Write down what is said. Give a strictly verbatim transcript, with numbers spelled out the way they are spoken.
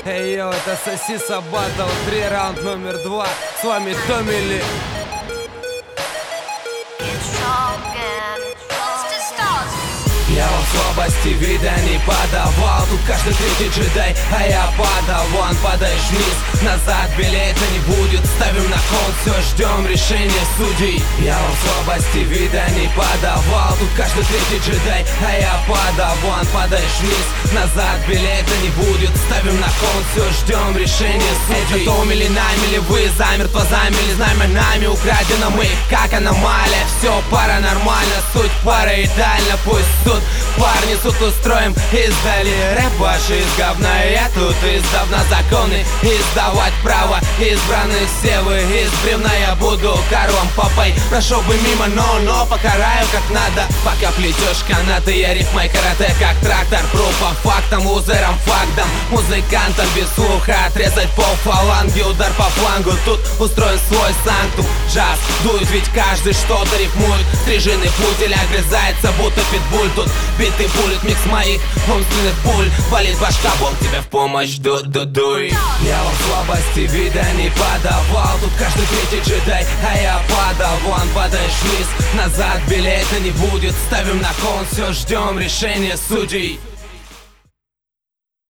Эй, йо, это Сосиса Баттл, три раунд номер два. С вами Томми Ли. Я вам слабости вида не подавал. Тут каждый третий джедай, а я падаван. Падаешь вниз, назад билета не будет. Ставим на кон, все ждем решения судей. Я вам слабости вида не подавал. Тут каждый третий джедай, а я падаван. Падаешь вниз, назад билета не будет. Ставим на кон, все ждем решения судей. Это Томми Ли, нами ли вы замертво замели. Знамя нами украдено мы, как аномалия. Все паранормально, суть параидальна. Пусть суд парни, суд устроим издали. Рэп ваш из говна, я тут издавна законы издавать право. Избранные все вы из бревна, я буду коровом папой. Прошел бы мимо, но, но покараю как надо. Пока плетешь канаты, я рифмой карате как трактор. Пру по фактам, лузерам, фактам. Музыкантам без слуха отрезать пол фаланги. Удар по флангу, тут устроен свой санктум. Джаз дует, ведь каждый что-то рифмует. Стриженный путель огрызается, будто питбуль. Тут биты булит, микс моих умственных пуль. Болит башка, бог тебе в помощь, ду-ду-дуй. Я вам слабости вида не подавал. Тут каждый третий джедай, а я падаван. Падаешь вниз, назад билета не будет. Ставим на кон, все ждем решения судей.